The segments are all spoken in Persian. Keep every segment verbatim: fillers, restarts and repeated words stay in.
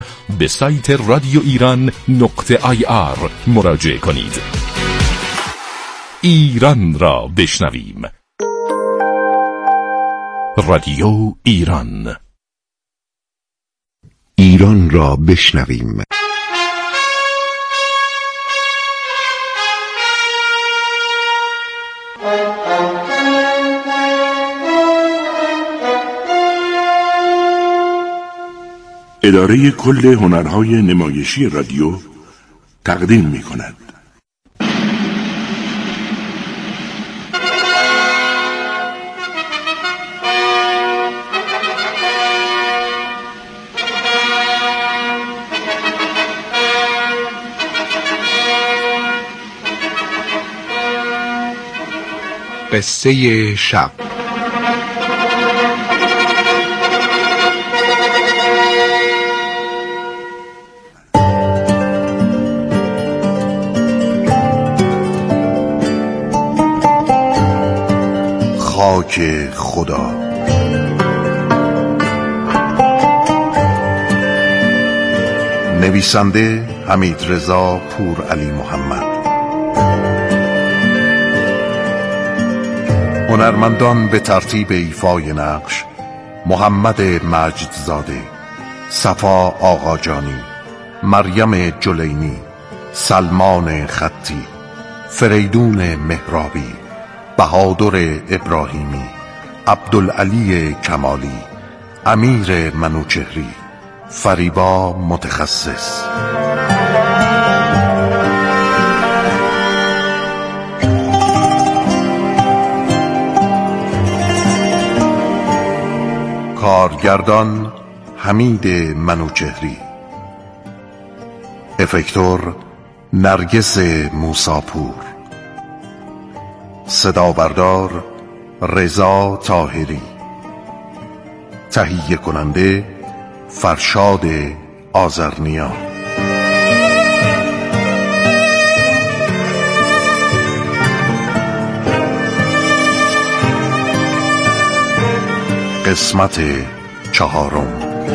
به سایت رادیو ایران نقطه آی آر مراجعه کنید. ایران را بشنویم. رادیو ایران. ایران را بشنویم. اداره کل هنرهای نمایشی رادیو تقدیم می کند. قصه شب. خاک خدا. نویسنده حمیدرضا پورعلی محمد. هنرمندان به ترتیب ایفای نقش: محمد مجدزاده، صفا آقاجانی، مریم جلینی، سلمان خطی، فریدون مهرابی، بهادر ابراهیمی، عبدالعلی کمالی، امیر منوچهری، فریبا متخصص. کارگردان حمید منوچهری. افکتور نرگس موساپور. صدابردار رضا طاهری. تهیه کننده فرشاد آذرنیا. قسمت چهارم.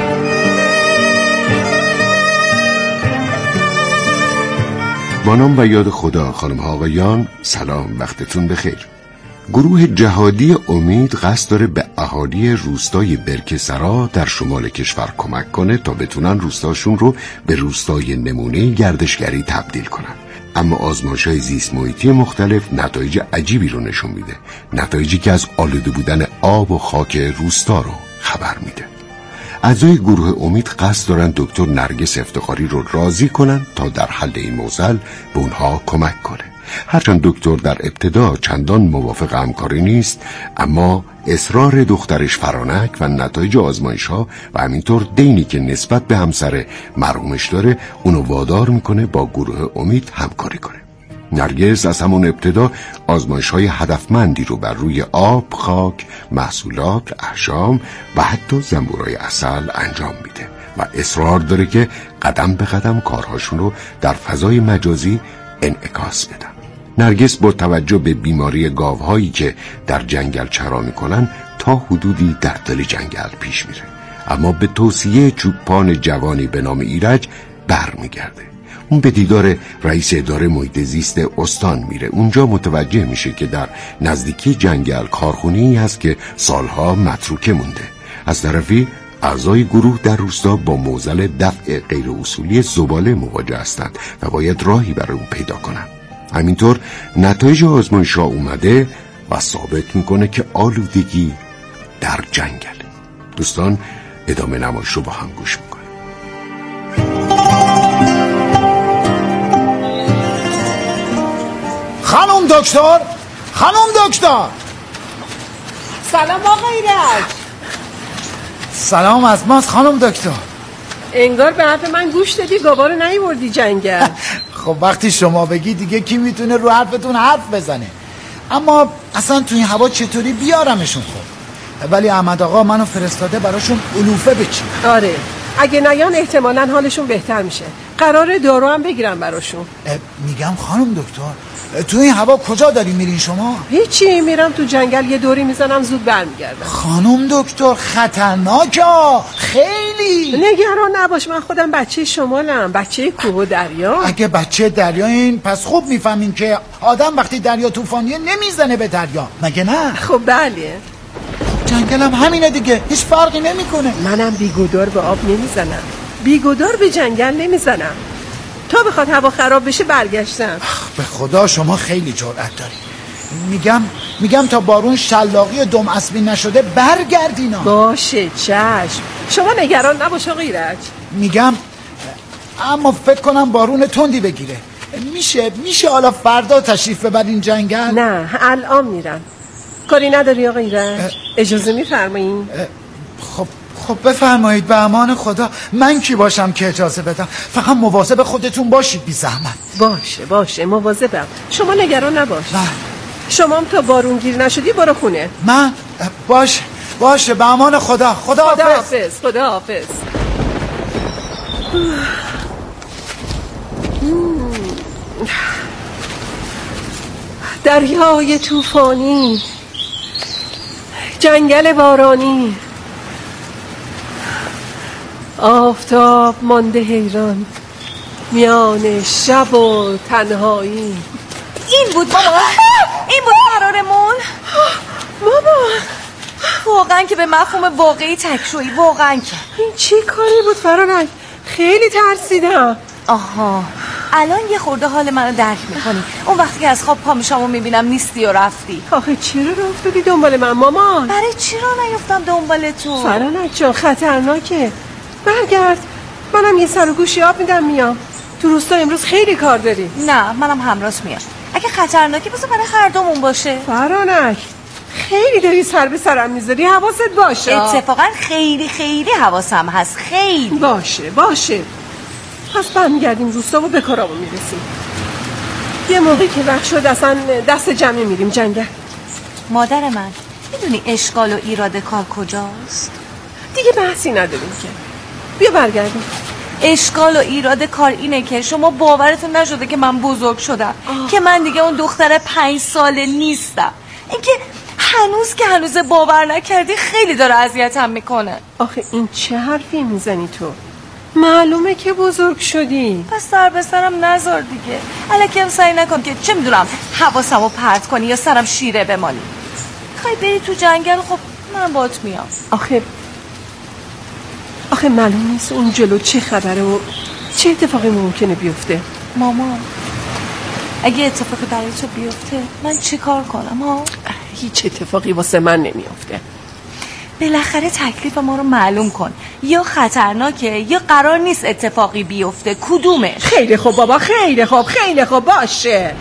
با نام و یاد خدا. خانم ها آقایان سلام، وقتتون بخیر. گروه جهادی امید قصد داره به اهالی روستای برکسرا در شمال کشور کمک کنه تا بتونن روستاشون رو به روستای نمونه گردشگری تبدیل کنن. اما آزمایش‌های زیست محیطی مختلف نتایج عجیبی رو نشون میده، نتایجی که از آلوده بودن آب و خاک روستا رو خبر میده. اعضای گروه امید قصد دارن دکتر نرگس افتخاری رو راضی کنن تا در حل این معضل به اونها کمک کنه. هرچند دکتر در ابتدا چندان موافق همکاری نیست، اما اصرار دخترش فرانک و نتایج آزمایش‌ها و همینطور دینی که نسبت به همسر مرحومش داره اونو وادار میکنه با گروه امید همکاری کنه. نرگس از همون ابتدا آزمایش‌های هدفمندی رو بر روی آب، خاک، محصولات، احشام و حتی زنبورای عسل انجام میده و اصرار داره که قدم به قدم کارهاشون رو در فضای مجازی انعکاس بدن. نرگس با توجه به بیماری گاوهایی که در جنگل چرا میکنن تا حدودی در دل جنگل پیش میره، اما به توصیه چوپان جوانی به نام ایرج برمیگرده. اون به دیدار رئیس اداره محیط زیست استان میره. اونجا متوجه میشه که در نزدیکی جنگل کارخونه‌ای هست که سالها متروکه مونده. از طرفی اعضای گروه در روستا با معضل دفع غیر اصولی زباله مواجه هستند و باید راهی برای اون پیدا کنن. همینطور نتایج آزمایش‌ها اومده و ثابت میکنه که آلودگی در جنگل. دوستان ادامه نمایش رو با هم گوش میکنه. خانم دکتر، خانم دکتر. سلام آقا ایرج. سلام از ماست خانم دکتر. انگار به حرف من گوش دادی، گاوا رو نیوردی جنگل. خب وقتی شما بگی دیگه کی میتونه رو حرفتون حرف بزنه. اما اصلا تو این هوا چطوری بیارمشون؟ خب ولی احمد آقا منو فرستاده براشون علوفه بچین. آره اگه نیان احتمالاً حالشون بهتر میشه. قراره دارو هم بگیرم براشون. میگم خانم دکتر تو این هوا کجا داری میرین شما؟ هیچی، میرم تو جنگل یه دوری میزنم زود برمیگردم. خانم دکتر خطرناکه خیلی. نگران نباش، من خودم بچه شمالم، بچه کوه و دریا. اگه بچه دریا این پس خوب میفهمین که آدم وقتی دریا طوفانیه نمیزنه به دریا، مگه نه؟ خب بله. جنگلم همینه دیگه، هیچ فرقی نمیکنه. منم بیگودار به آب نمیزنم، بیگودار به جنگل نمیزنم. تا بخواد هوا خراب بشه برگشتم. به خدا شما خیلی جرأت داری. میگم میگم تا بارون شلاقی دم اسبی نشده برگردینا. باشه چشم، شما نگران نباش آقا ایرج. میگم اما فکر کنم بارون تندی بگیره. میشه میشه حالا فردا تشریف ببرین جنگل؟ نه الان میرم. کاری نداری آقا ایرج؟ اجازه میفرمایین؟ خب خب بفرمایید. به امان خدا. من کی باشم که اجازه بدم؟ فقط مواظب خودتون باشید بی زحمت. باشه باشه مواظبم، شما نگران نباش. نه شما هم تا بارون گیر نشدی برو خونه. من باشه باشه به امان خدا. خدا خدا حافظ. حافظ. خدا حافظ. دریای طوفانی، جنگل بارانی، آفتاب مانده حیران میان شب و تنهایی. این بود مامان، این بود قرارمون. مامان واقعا که به مفهوم واقعی تکشویی، واقعا که این چی کاری بود فرانک؟ خیلی ترسیدم. آها الان یه خورده حال منو درک میکنی. اون وقتی که از خواب پا میشم و میبینم نیستی و رفتی. آخه چرا راه افتادی دنبال من مامان؟ برای چی راه نیفتم دنبال تو؟ فرانک جان خطرناکه، برگرد. منم یه سر و گوشی آب میدم میام. تو روستا امروز خیلی کار داری. نه منم همراهت میام. اگه خطرناکه بذار برای هر دومون باشه. فرانک خیلی داری سر به سرم میذاری، حواست باشه. اتفاقا خیلی خیلی حواسم هست، خیلی. باشه باشه. پس برمیگردیم روستا و به کارامون میرسیم. یه موقعی که وقت شد اصلا دست جمعی میریم جنگل. مادر من میدونی اشکال و ایراد کار کجاست؟ دیگه بحثی نداریم که. بیا برگردیم. اشکال و ایراد کار اینه که شما باورتون نشده که من بزرگ شدم. آه. که من دیگه اون دختر پنج ساله نیستم. اینکه هنوز که هنوز باور نکردی خیلی داره اذیتم میکنه. آخه این چه حرفی میزنی تو؟ معلومه که بزرگ شدی. پس سر به سرم نذار دیگه. الکی هم سعی نکن که چه میدونم حواسمو پرت کنی یا سرم شیره بمالی. خواهی بری تو جنگل، خب من باهات میام. آخه آخه معلوم نیست اون جلو چه خبره و چه اتفاقی ممکنه بیفته. مامان اگه اتفاقی برای تو بیفته من چه کار کنم ها؟ هیچ اتفاقی واسه من نمیفته. بالاخره تکلیف ما رو معلوم کن. یا خطرناکه یا قرار نیست اتفاقی بیفته، کدومش؟ خیلی خوب بابا، خیلی خوب خیلی خوب باشه.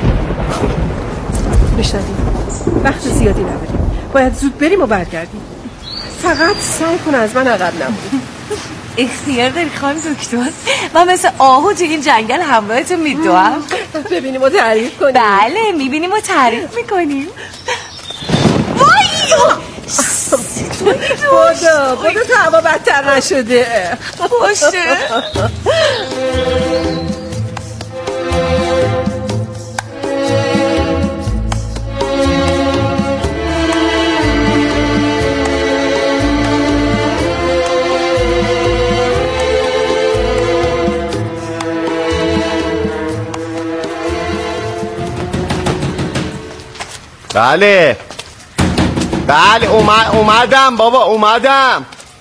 بشنویم وقت زیادی نداریم، باید زود بریم و برگردیم. فقط سعی کن از من عقب نمونی. اختیار داری خانم دکتر، من مثل آهو تو این جنگل همراهتون میدوام. ببینیم و تعریف کنیم. بله میبینیم و تعریف میکنیم. وای بودا بودا تا هوا بدتر نشده باشه. بله بله اومد اومدم بابا اومدم.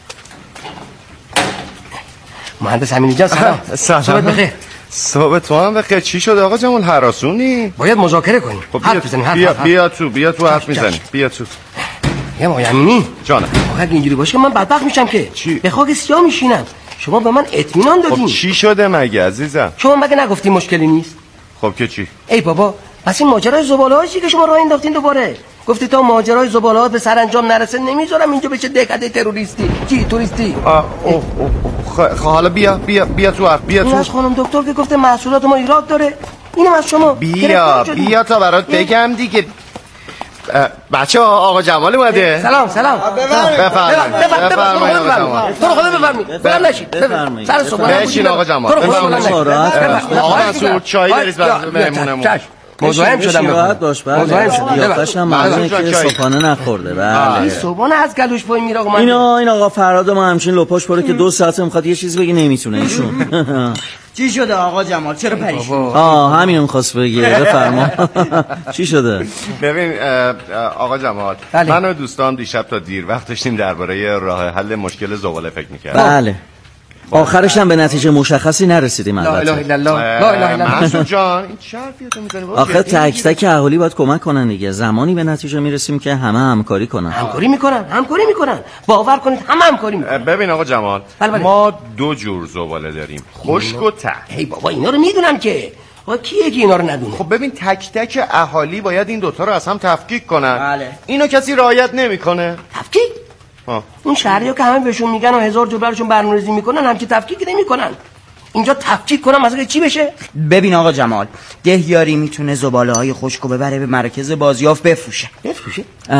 مهندس امینی جان سلام. سلام. صبحت بخیر. صبح تو هم بخیر. چی شد آقا جمال هراسونی؟ باید مذاکره کنیم. خب حرف بزنیم. بیا بیا تو بیا تو حرف میزنیم. بیا تو. یه آقای امینی جانم. اگه اینجوری باشه من بدبخت میشم که چی؟ به خاک سیاه میشینم. شما به من اطمینان دادین. خب چی شده مگه عزیزم؟ شما مگه نگفتی مشکلی نیست؟ خب که چی؟ ای بابا پس این ماجرای زباله‌ای چی که شما راه انداختین دوباره؟ گفتی تا ماجرای زباله‌ها به سرانجام نرسه نمیذارم اینجا بشه دهکده تروریستی. چی توریستی؟ آه اوه اوه خ... حالا بیا بیا بیا تو حرف بیا تو. این از خانم دکتر که گفته محصولات ما ایراد داره. اینم از شما. بیا بیا تا برات بگم دیگه. بچه آقا جمال اومده. سلام سلام. بفرمایید. بفرمایید. تو رو خدا بفرمایید. برام نشید. بفرمایید. سر صبح بشین آقا جمال. بفرمایید. آقا منصور چای بریز برای مهمونمون. مزاحم شدم. راحت باش. مزاحم شدم. قیافش هم معلومه که صبحانه نخورده. بله. این صبحانه از گلوش پای میره آقا من. اینا این آقا فرهاد ما همچین لپاش پره که دو ساعته میخواد یه چیزی بگه نمیتونه ایشون. چی شده آقا جمال؟ چرا پریشی؟ آه همین می‌خواست بگه. بفرما. چی شده؟ ببین آقا جمال، من و دوستام دیشب تا دیر وقت داشتیم درباره راه حل مشکل زباله فکر می‌کردیم. بله. آخرش هم به نتیجه مشخصی نرسیدیم البته. لا اله الا الله. لا اله الا الله. منصور جان این چه حرفیاتو می‌زنی؟ آخه تک تک اهالی باید کمک کنن دیگه. زمانی به نتیجه میرسیم که همه همکاری کنن. همکاری میکنن، همکاری میکنن. باور کنید همه همکاری میکنن. ببین آقا جمال، بله بله. ما دو جور زباله داریم، خشک و ته. ای بابا اینا رو میدونم که. آقا کیه که اینا رو ندونه؟ خب ببین تک تک اهالی باید این دوتا رو از هم تفکیک کنن. بله. اینو کسی رعایت نمیکنه. تفکیک؟ ها. اون شهری‌ها که همه بهشون میگن و هزار جور براشون برنامه‌ریزی میکنن همچین تفکیک نمیکنن. اینجا تفکیک کنم مثلا چی بشه؟ ببین آقا جمال، دهیاری میتونه زباله‌های خشکو ببره به مرکز بازیافت بفروشه. بفروشه؟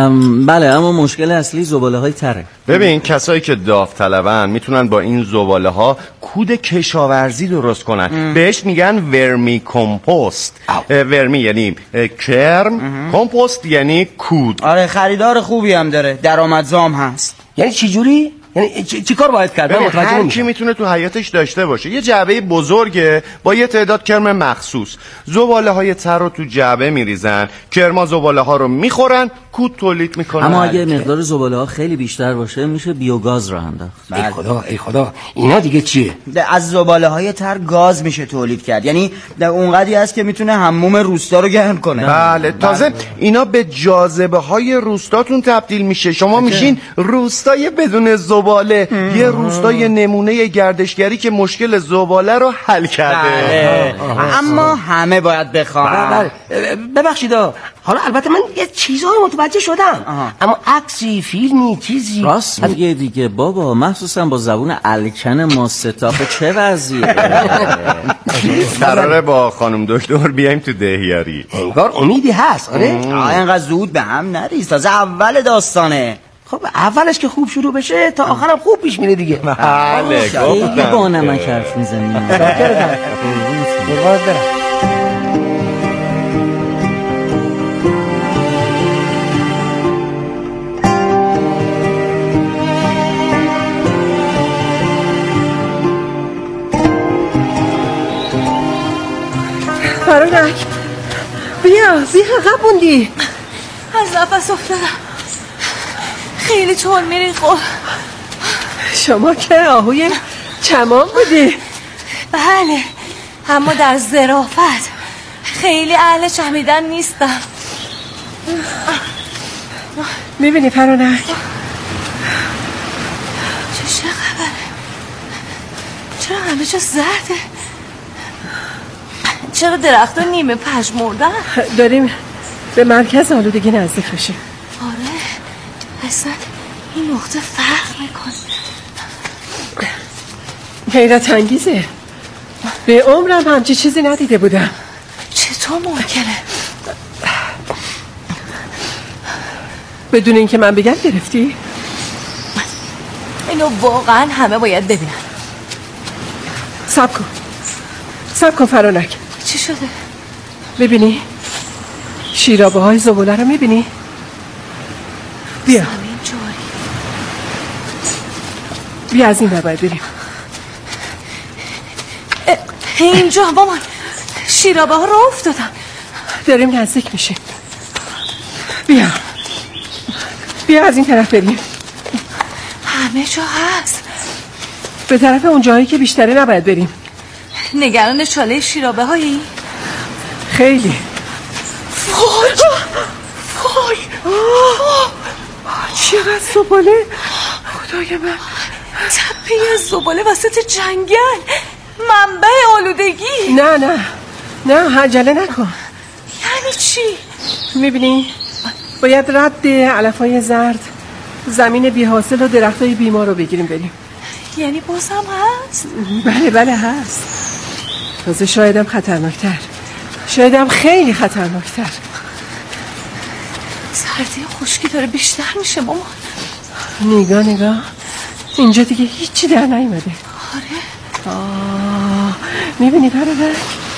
بله اما مشکل اصلی زباله‌های تره. ببین کسایی که داوطلبن میتونن با این زباله‌ها کود کشاورزی درست کنن. ام. بهش میگن ورمی کمپوست. ورمی یعنی کرم، کمپوست یعنی کود. آره خریدار خوبی هم داره، درآمدزام هست. یعنی چی جوری؟ یعنی چی کار باید کرد؟ هر کی میتونه تو حیاتش داشته باشه یه جعبه بزرگه با یه تعداد کرم مخصوص. زباله های تر رو تو جعبه میریزن، کرما زباله ها رو میخورن، کود تولید میکنن. اما اگه مقدار زباله ها خیلی بیشتر باشه میشه بیوگاز راه انداخت. ای خدا ای خدا اینا دیگه چیه؟ از زباله های تر گاز میشه تولید کرد، یعنی در اونقدری هست که میتونه حموم روستا رو گرم کنه. بله تازه اینا به جاذبه های روستاتون تبدیل میشه. شما میشین روستای بدون زباله، یه روستای نمونه گردشگری که مشکل زباله رو حل کرده. اما همه باید بخوان. ببخشید حالا البته من یه چیزایی متوجه شدم. آها. اما عکسی فیلمی چیزی راست میگه دیگه بابا، مخصوصا با زبون الکن ما ستاخ چه وضعیه. قراره با خانم دکتر بیایم تو دهیاری. انگار امیدی هست. آره اینقدر زود به هم نریز، تازه اول داستانه. خب اولش که خوب شروع بشه تا آخرم خوب پیش میره دیگه. بله گفتم با نمک حرف میزنیم. شاکرتم. قربانت برم. فرانک بیا بیا عقب موندی. از نفس افتادم، خیلی طول میری. خب شما که آهوی چمان بودی. بله اما در ظرافت خیلی اهل چمیدن نیستم. میبینی فرانک چه چه خبره؟ چرا همه جا زرده؟ چرا درخت ها نیمه پژمردن؟ داریم به مرکز آلودگی نزدیک بشیم. آره اصلا این نقطه فرق میکنه. حیرت انگیزه، به عمرم همچی چیزی ندیده بودم. چطور ممکنه؟ بدون اینکه من بگم گرفتی؟ اینو واقعا همه باید ببینن. صبر کن صبر کن فرانک. چی شده؟ ببینی شیرابه های زباله رو میبینی؟ بیا زمین جاری. بیا از این ور باید بریم. اینجا مامان شیرابه ها رو افتادن. داریم نزدیک میشیم. بیا بیا از این طرف بریم. همه جا هست. به طرف اون جایی که بیشتره نباید بریم. نگران چاله شیرابه هایی؟ خیلی. وای وای چقدر زباله. خدای من تپه از زباله وسط جنگل، منبع آلودگی. نه نه نه عجله نکن. یعنی چی؟ میبینی باید رد علفهای زرد، زمین بی حاصل و درختای بیمار رو بگیریم بریم. یعنی بازم هست؟ بله بله هست. تازه شایدم خطرناکتر، شایدم خیلی خطرناکتر. صبر سردی خشکی داره بیشتر میشه مامان. نگاه نگاه اینجا دیگه هیچی در نیومده. آره آه میبینی برادر؟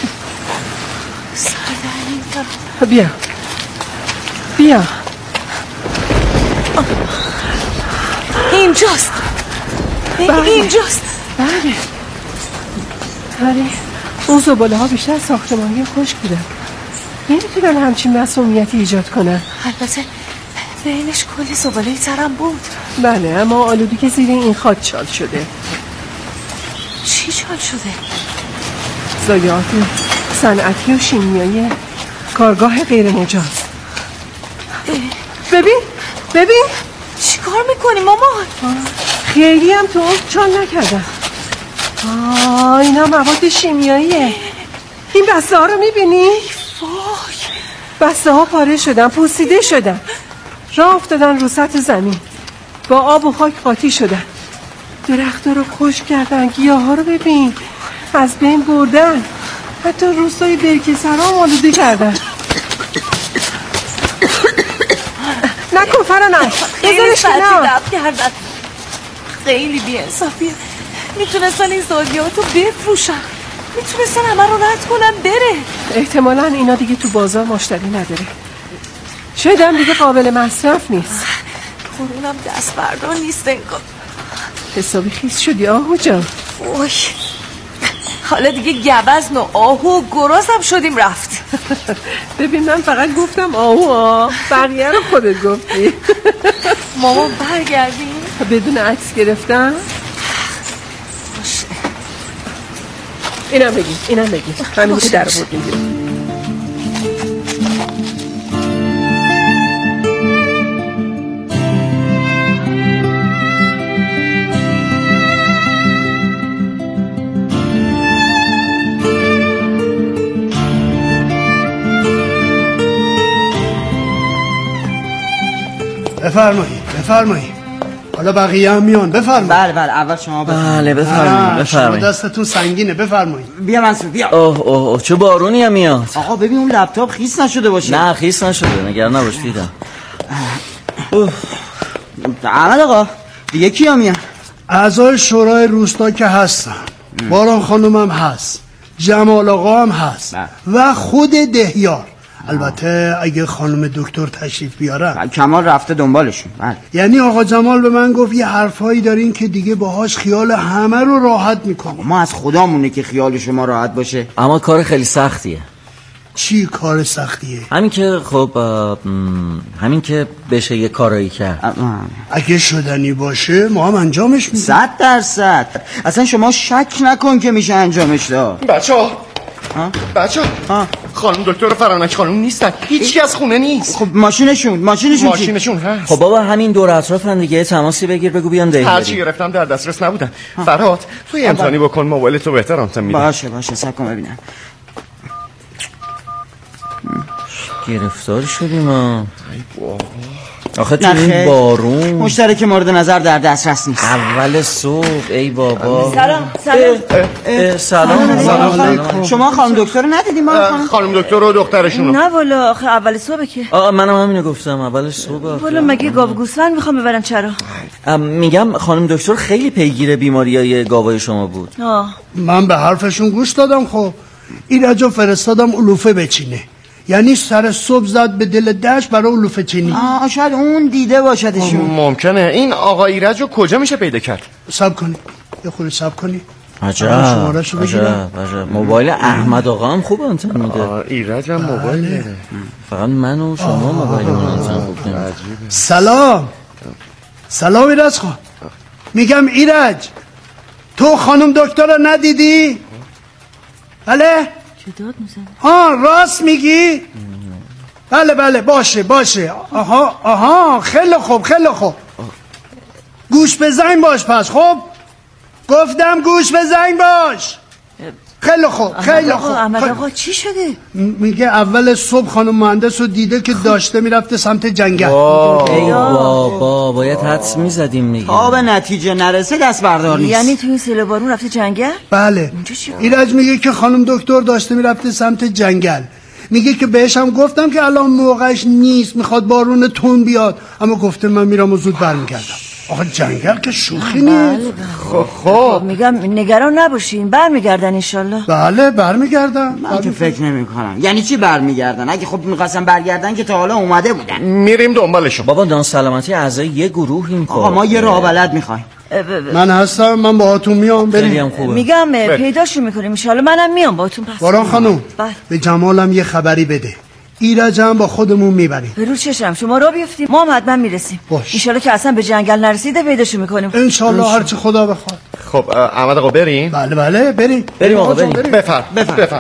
سر در نمیبره. بیا بیا اینجاست. بله. اینجاست. بله ولی اون زباله ها بیشتر ساختمانی خشک بودن، نمیتونن همچین مسئولیتی ایجاد کنن. البته بینش کلی زباله ترم بود. بله اما آلودگی که زیر این خاک چال شده. چی چال شده؟ ضایعات صنعتی و شیمیایی کارگاه غیر مجاز. ببین ببین چی کار میکنی مامان؟ خیلی هم تو چال نکردم. آه اینا مواد شیمیاییه. این بسته ها رو میبینی؟ وای بسته ها پاره شدن، پوسیده شدن، راه افتادن رو سطح زمین، با آب و خاک قاطی شدن، درخت ها رو خشک کردن، گیاه ها رو ببین از بین بردن، حتی روستای برکسرا هم آلوده کردن. نکن فرانک، خیلی فردی کردن، خیلی بی‌انصافیه. میتونستن این ضایعاتو بفروشن، میتونستن همه رو رد کنن بره. احتمالاً اینا دیگه تو بازار مشتری نداره، شاید هم دیگه قابل مصرف نیست. خورونم دست بردار نیست انگار. حسابی خیس شدی آهو جان. وای حالا دیگه گوزن و آهو و گراز هم شدیم رفت. ببین من فقط گفتم آهو آه، بقیه رو خودت گفتی. مامان برگردیم بدون عکس گرفتم. باشه اینم بگیم اینم بگیم همین که در بود میگیم. بفرمایید بفرمایید. حالا بقیه هم میان. بفرمایید. بله بله اول شما بفرمایید. بله بفرمایید بفرمایید. شما دستتون سنگینه. بفرمایید. بیا منصور بیا. اوه اوه اوه چه بارونی هم میاد. آقا ببین اون لپتاپ خیس نشده باشه. نه خیس نشده، نگران نباش دیدم. احمد آقا دیگه کیا میان؟ اعضای شورای روستا که هستن، باران خانم هم هست، جمال آقا هم هست و خود دهیار. البته اگه خانم دکتر تشریف بیارن. کمال رفته دنبالشون. بله. یعنی آقا جمال به من گفت یه حرفایی دارین که دیگه باهاش خیال همه رو راحت میکنه. ما از خدامونه که خیال شما راحت باشه. اما کار خیلی سختیه. چی کار سختیه؟ همین که خب همین که بشه یه کارایی کرد. اگه شدنی باشه ما هم انجامش میدیم. صد درصد. اصلا شما شک نکن که میشه انجامش داد. بچه ها بچه ها خانم دکتر فرانک خانم نیستن، هیچی از خونه نیست. خب ماشینشون ماشینشون ماشینشون هست. خب بابا همین دور اطرافن دیگه، تماسی بگیر بگو بیان دهیاری. هر چی گرفتم در دسترس نبودن. فرهاد توی امتحانی بکن، موبایل تو بهتر آنتن میده. باشه باشه صبر کن ببینم. گرفتار شدیم ها. ای بابا آخه تو این بارون مشترک مورد نظر در دسترس نیست. اول صبح ای بابا. سلام سلام سلام سلام. شما خانم دکتر رو ندیدیم؟ ما خانم دکتر و دخترشون. نه والا آخه اول صبح که. آ منم همینو گفتم اول صبح. والا مگه گاو گوسفند میخوام ببرم چرا؟ میگم خانم دکتر خیلی پیگیر بیماریای گاوای شما بود. آه. من به حرفشون گوش دادم. خب ایرجو فرستادم علوفه بچینه، یعنی سر صبح زد به دل دشت برای علوفه چینی. آه شاید اون دیده باشدشون. ممکنه. این آقا ایرج رو کجا میشه پیدا کرد؟ صبر کنی یه خورده صبر کنی. عجب عجب عجب. موبایل احمد آقا هم خوب آنتن میده. ایرج هم موبایل داره. فقط من و شما موبایل اون آنتن خوب نمیده. سلام سلام ایرج خان. میگم ایرج تو خانم دکتر رو ندیدی؟ بله؟ داد میزنه. ها راست میگی؟ بله بله باشه باشه. آها آها خیلی خوب خیلی خوب. گوش بزن باش پس. خب گفتم گوش بزن باش. خیلی خوب خیلی خوب. احمد آقا چی شده؟ میگه اول صبح خانم مهندس رو دیده که داشته میرفته سمت جنگل. ای بابا باید حدس میزدیم دیگه. تا به نتیجه نرسه دست بردار نیست. یعنی تو این سیل بارون رفته جنگل؟ بله. ایرج میگه که خانم دکتر داشته میرفته سمت جنگل. میگه که بهش هم گفتم که الان موقعش نیست، میخواد بارون تون بیاد، اما گفته من میرم و زود برمیگردم. آخه جنگل که شوخی نیست. خب خب میگم نگران نباشین، برمیگردن انشالله. بله برمیگردن. من که فکر نمی کنم. یعنی چی برمیگردن؟ اگه خب میخواستم برگردن که تا حالا اومده بودن. میریم دنبالشون. بابا دان سلامتی اعضای یه گروهیم. آقا ما یه راه بلد میخوایم. من هستم، من باهاتون میام. بریم. میگم پیداشون میکنیم انشالله. منم میام باهاتون. پس باران خانوم به جمالم یه خبری بده. ایرج هم با خودمون میبریم. به رو چشم شما را بیفتیم، ما هم حتما میرسیم. انشالله که اصلا به جنگل نرسیده پیداشو میکنیم. انشالله هرچی خدا بخواد. خب احمد آقا بریم. بله بله بریم بریم آقا بریم. بفرم بفرم.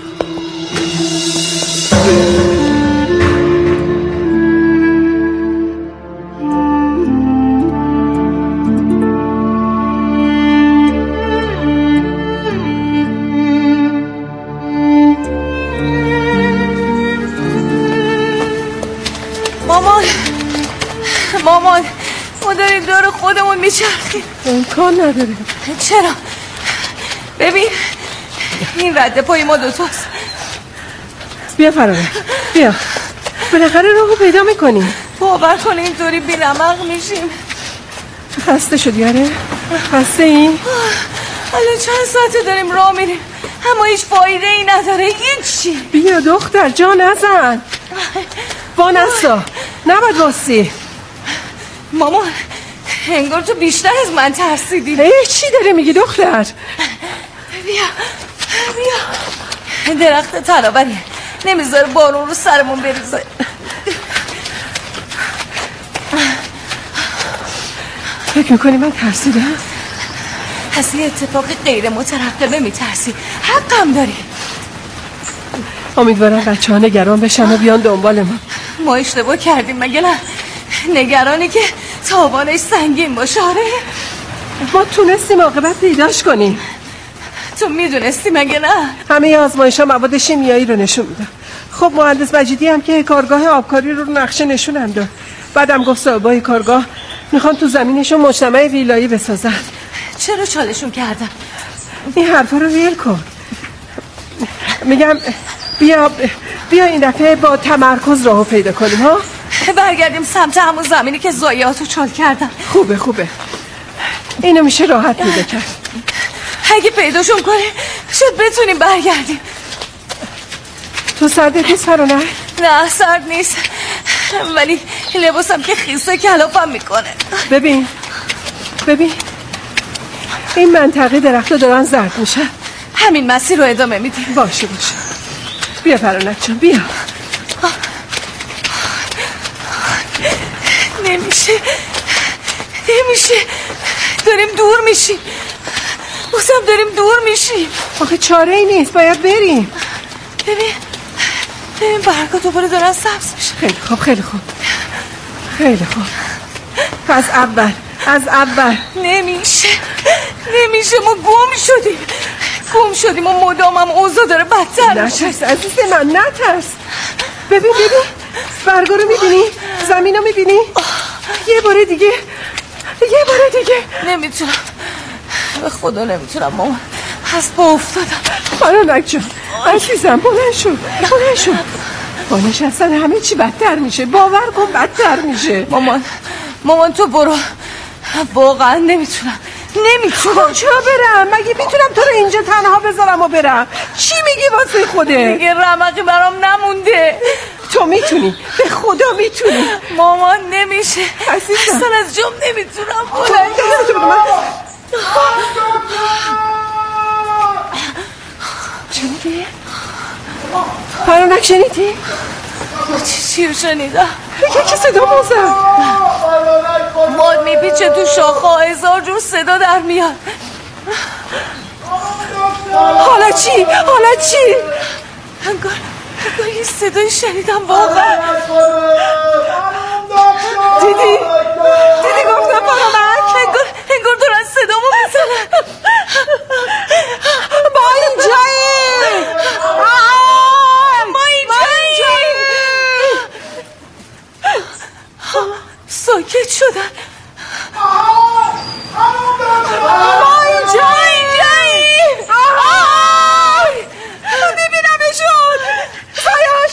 مامان ما داریم دور خودمون میچرخیم. امکان نداره. چرا؟ ببین این رد پای ما دوتاست. بیا فرانک بیا، بالاخره راهو پیدا میکنیم. باور کن اینطوری بی‌رمق میشیم. خسته شدی؟ آره خسته این؟ الان چند ساعته داریم راه میریم اما هیچ فایده ای نداره، هیچی. بیا دختر جا نزن. وانسا نباید باسی. مامان انگار تو بیشتر از من ترسیدی. ای چی داره میگی دختر؟ بیا بیا درخت تناوریه، نمیذاره بارون رو سرمون بریزه. فکر میکنی من ترسیدم؟ از یه اتفاق غیر مترقبه میترسی، حقم داری. امیدوارم بچه ها نگران بشن و بیان دنبال ما. ما اشتباه کردیم مگه نه؟ نگرانی که تاوانش سنگین باشه. آره ما تونستیم عاقبت پیداش کنیم. تو میدونستی مگه نه؟ همه آزمایش ها مواد شیمیایی رو نشون میدن. خب مهندس مجیدی هم که کارگاه آبکاری رو نقشه نشونم داد. بعدم گفت صاحبای کارگاه میخوان تو زمینشون مجتمع ویلایی بسازن. چرا چالشون کردن؟ این حرفا رو ویل کن. میگم بیا بیا این دفعه با تمرکز راهو پیدا کنیم ها. برگردیم سمت همون زمینی که ضایعاتو چال کردن. خوبه خوبه اینو میشه راحت پیدا کرد. اگه پیداشون کنیم شاید بتونیم برگردیم. تو سردت نیست فرانک؟ نه سرد نیست ولی لباسم که خیسه کلافم میکنه. ببین ببین این منطقه درخت‌ها دارن زرد میشن. همین مسیر رو ادامه میدیم. باشه باشه بیا فرانک جان بیا. نمیشه نمیشه داریم دور میشیم. بازم داریم دور میشیم. آخه چاره ای نیست باید بریم. ببین ببین برگا دوباره دارن سبز میشه. خیلی خوب خیلی خوب خیلی خوب. از اول از اول نمیشه نمیشه ما گم شدیم گم شدیم و مدام هم اوضاع داره بدتر میشه. نترس عزیز من نترس. ببین ببین برگا رو میبینی؟ زمین رو میبینی؟ یه بار دیگه یه بار دیگه. نمیتونم به خدا نمیتونم مامان از پا افتادم. فرانک جان عزیزم بلند شو بلند شو. با نشستن همه چی بدتر میشه. باور کن بدتر میشه. مامان مامان تو برو. واقعا نمیتونم نمیتونم. کجا برم؟ مگه میتونم تو رو اینجا تنها بذارم و برم؟ چی میگی واسه خوده؟ دیگه رمقی برام نمونده. تو میتونی به خدا میتونی. مامان نمیشه عزیزم اصلا از جام نمیتونم. بلند چی میگی؟ فرانک شنیدی؟ چی چی رو شنیدم؟ یکی صدا موزم باد میپیچه تو شاخه هزار جور صدا در میاد. حالا چی؟ حالا چی؟ انگار انگار یه صدای شنیدم واقعا. دیدی؟ دیدی گفتم فرانک؟ انگار انگار دارن صدامو میزنن. ما اینجاییم ما اینجاییم. ساکت شدن. ما اینجاییم. ببینمشون. سایه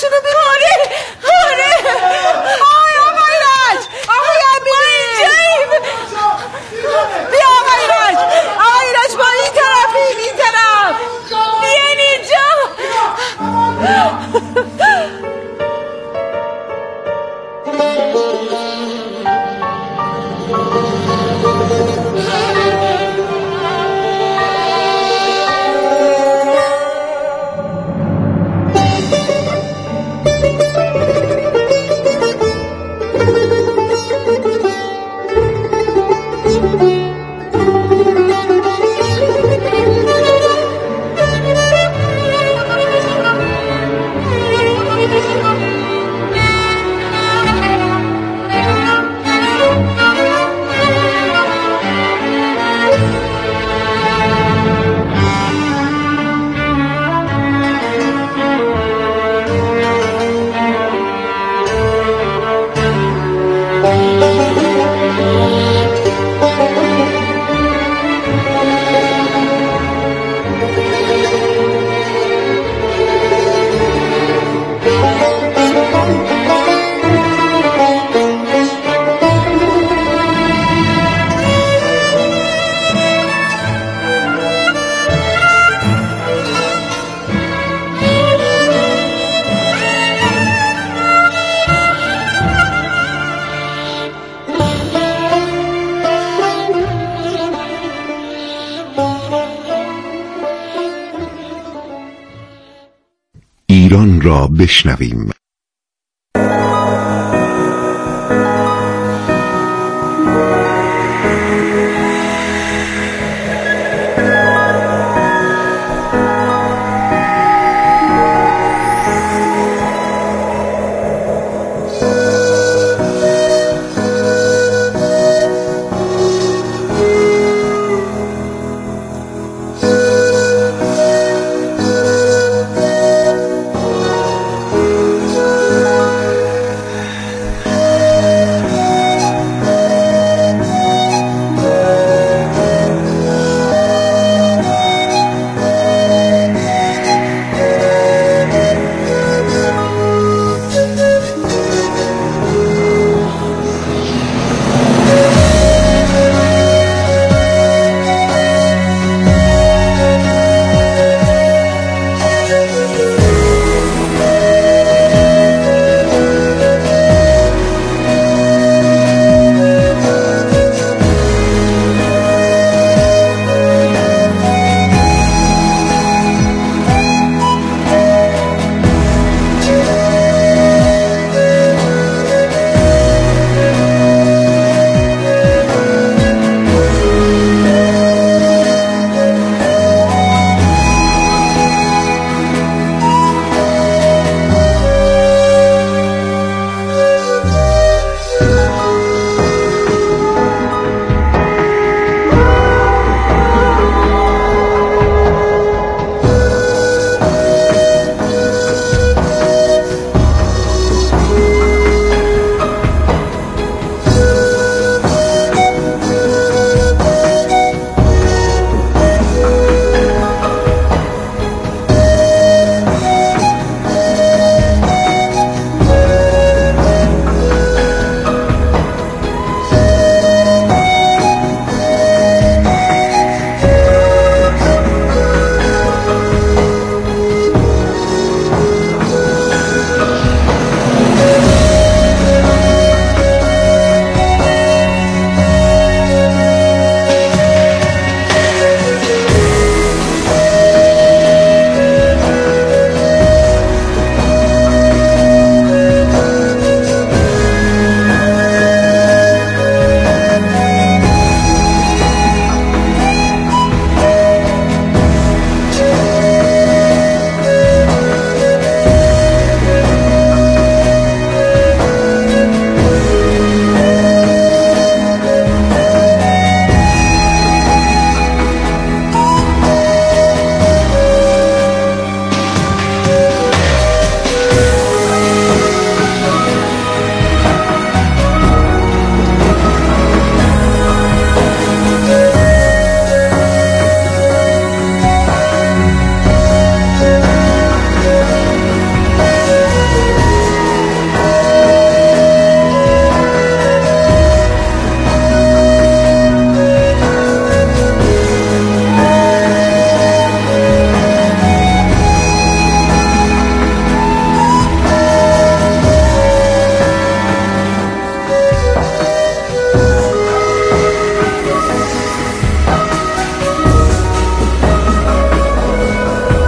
ایران را بشنویم.